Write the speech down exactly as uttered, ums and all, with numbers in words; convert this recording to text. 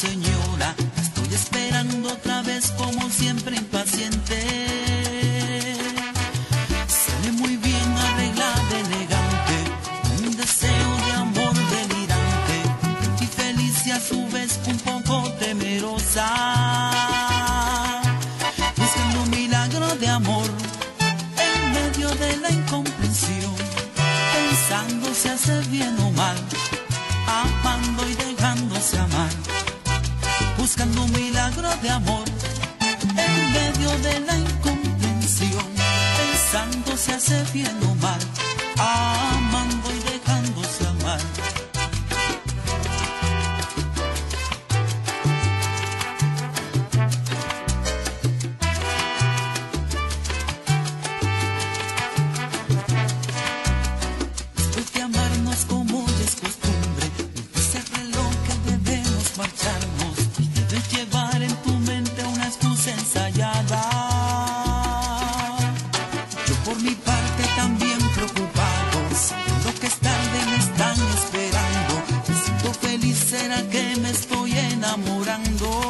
señora, estoy esperando otra vez como siempre impaciente. Sale muy bien arreglada, elegante, un deseo de amor delirante y feliz y a su vez un poco temerosa, buscando un milagro de amor en medio de la incomprensión, pensando si hace bien o mal, amando y dejándose amar, buscando un milagro de amor en medio de la incomprensión, pensando si hace bien o mal, amando y dejándose amar. Después de amarnos como ya es costumbre, dice el reloj que debemos marcharnos y debes llevar en tu mente una excusa ensayada. Yo por mi parte también preocupado, sabiendo que es tarde me están esperando, me siento feliz, será que me estoy enamorando.